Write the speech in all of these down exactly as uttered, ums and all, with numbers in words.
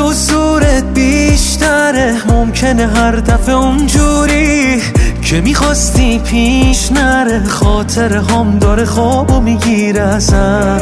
حضورت بیشتره، ممکنه هر دفعه اونجوری که میخواستی پیش نره. خاطر هم داره خوابو میگیره ازم،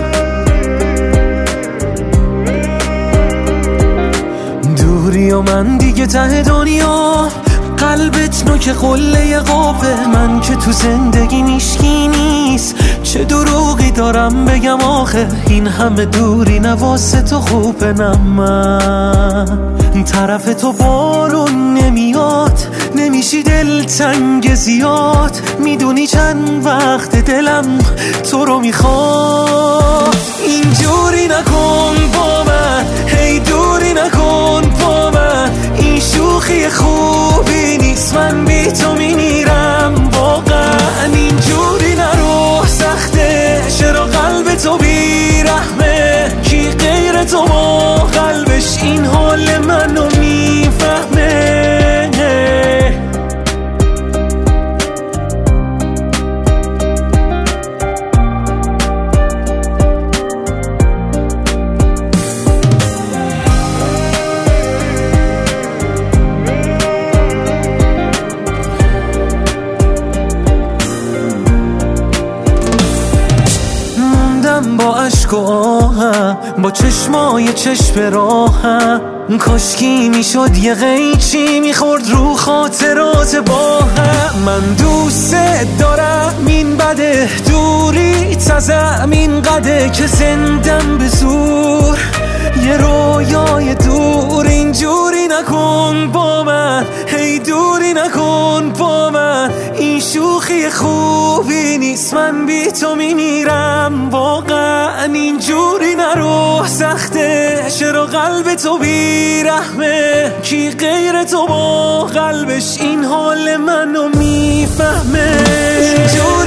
دوری و من دیگه ته دنیا. قلبت نوک قله قابه، من که تو زندگی میشکی نیست. چه دروغی دارم بگم آخه، این همه دوری نواسه تو خوبه. نه من طرف تو بارون نمیاد، نمیشی دلتنگ زیاد. میدونی چند وقت دلم تو رو میخواد. اینجوری نکن با من، هی دوری نکن با من. این شوخی خوبی نیست، من بی تو میمیرم واقعا. اینجوری نرو، سخته چرا قلب تو بیرحمه. کی غیر تو با قلبش این حال منو میفهمه. با عشق و آهم، با چشمای چشم راهم. کاشکی میشد یه قیچی میخورد رو خاطرات با هم. من دوست دارم این بده، دوری تزم این قده که زندم به زور یه رویای دور. اینجوری نکن با من، هی دوری نکن با من. این شوخی خوبی نیست، من بی تو میمیرم واقعا. اینجوری نرو، سخته چرا قلب تو بیرحمه. کی غیر تو با قلبش این حال منو میفهمه. اینجوری